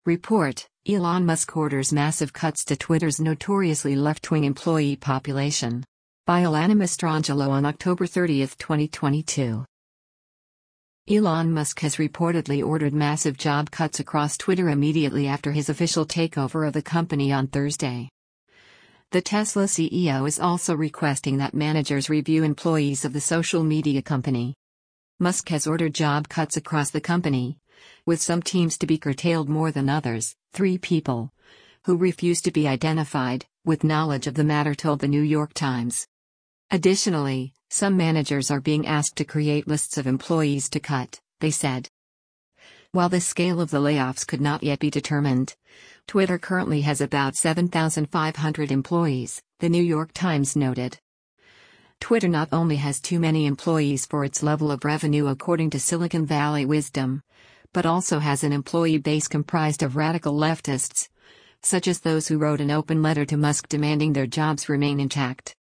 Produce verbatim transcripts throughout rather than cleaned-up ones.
Report: Elon Musk orders massive cuts to Twitter's notoriously left-wing employee population. By Alana Mastrangelo on October thirtieth, twenty twenty-two. Elon Musk has reportedly ordered massive job cuts across Twitter immediately after his official takeover of the company on Thursday. The Tesla C E O is also requesting that managers review employees of the social media company. Musk has ordered job cuts across the company, with some teams to be curtailed more than others. Three people, who refuse to be identified, with knowledge of the matter told the New York Times. Additionally, some managers are being asked to create lists of employees to cut, they said. While the scale of the layoffs could not yet be determined, Twitter currently has about seven thousand five hundred employees, the New York Times noted. Twitter not only has too many employees for its level of revenue according to Silicon Valley wisdom, but also has an employee base comprised of radical leftists, such as those who wrote an open letter to Musk demanding their jobs remain intact.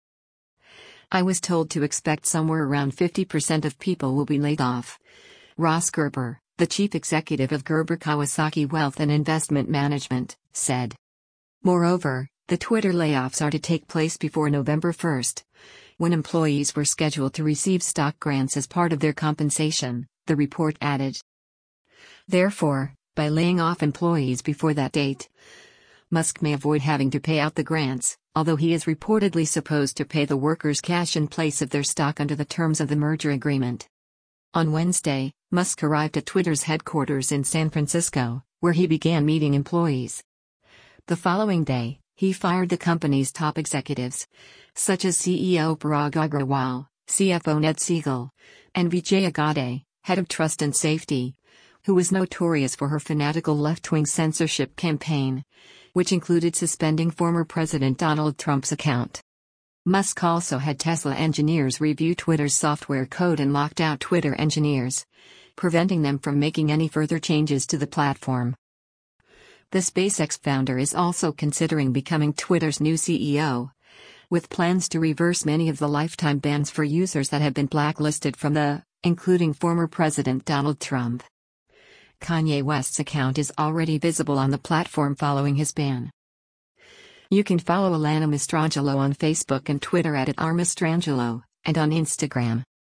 I was told to expect somewhere around fifty percent of people will be laid off. Ross Gerber, the chief executive of Gerber Kawasaki Wealth and Investment Management, said. Moreover, the Twitter layoffs are to take place before November first, when employees were scheduled to receive stock grants as part of their compensation, the report added. Therefore, by laying off employees before that date, Musk may avoid having to pay out the grants, although he is reportedly supposed to pay the workers cash in place of their stock under the terms of the merger agreement. On Wednesday, Musk arrived at Twitter's headquarters in San Francisco, where he began meeting employees. The following day, he fired the company's top executives, such as C E O Parag Agrawal, C F O Ned Siegel, and Vijaya Gadde, head of trust and safety, who was notorious for her fanatical left-wing censorship campaign, which included suspending former President Donald Trump's account. Musk also had Tesla engineers review Twitter's software code and locked out Twitter engineers, preventing them from making any further changes to the platform. The SpaceX founder is also considering becoming Twitter's new C E O, with plans to reverse many of the lifetime bans for users that have been blacklisted from the, including former President Donald Trump. Kanye West's account is already visible on the platform following his ban. You can follow Alana Mastrangelo on Facebook and Twitter at, at r mastrangelo, and on Instagram.